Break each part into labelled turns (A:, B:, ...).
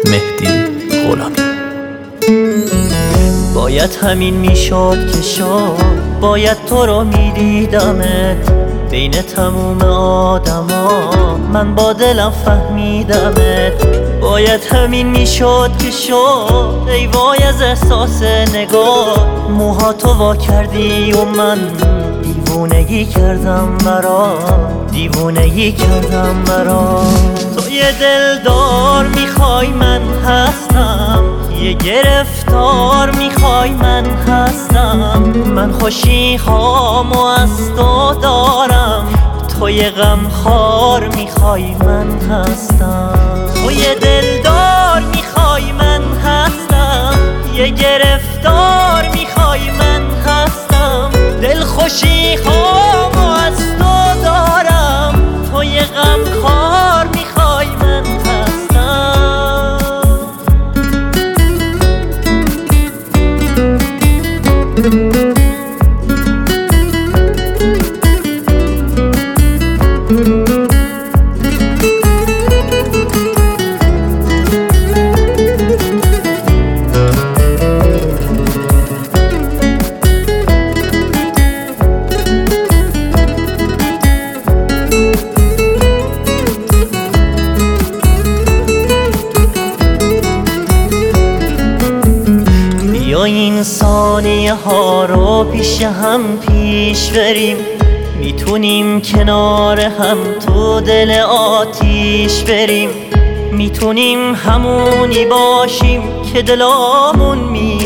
A: مهدی غلامی.
B: باید همین میشد که شد، باید تو رو میدیدمت بین تموم آدما، من با دلم فهمیدمت. باید همین میشد که شد، ای وای از احساس نگاه، موهاتو وا کردی و من دیوونگی کردم دیوونگی کردم تو یه دلدار میخوای من هستم، یه گرفتار میخوای من هستم، من خوشی خامو از تو دارم، تو یه غمخوار میخوای من هستم. تو یه دلدار میخوای من هستم، یه گرفتار میخوای من هستم، دل خوشی خامو از تو دارم، تو یه غمخوار میخوای من هستم. بیا این ثانیه ها رو پیش هم پیش بریم، میتونیم کنار هم تو دل آتیش بریم، میتونیم همونی باشیم که دلامون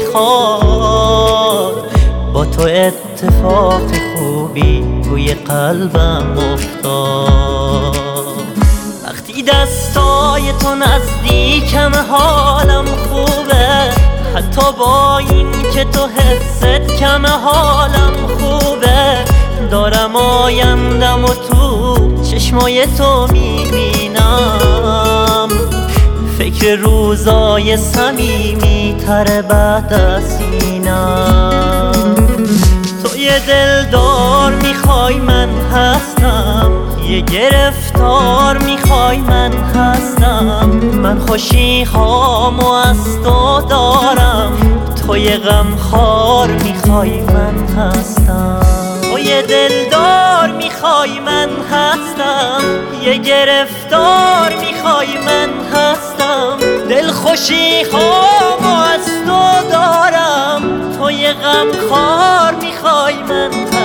B: میخواد. با تو اتفاق خوبی روی قلبم افتاد، وقتی دستای تو نزدیکم حالم خوبه، حتی با این که تو حست کم حالم خوبه. دارم آیندم و تو چشمای تو میبینم، فکر روزای صمیمی تر بعد از اینم. تو یه دلدار میخوای من هستم، یه گرفتار میخوای من هستم، من خوشی خامو از تو دارم، تو یه غمخوار میخوای من هستم. تو یه دلدار میخوای من هستم، یه گرفتار میخوای من هستم، دل خوشی خامو از تو دارم، تو یه غمخوار میخوای من هستم.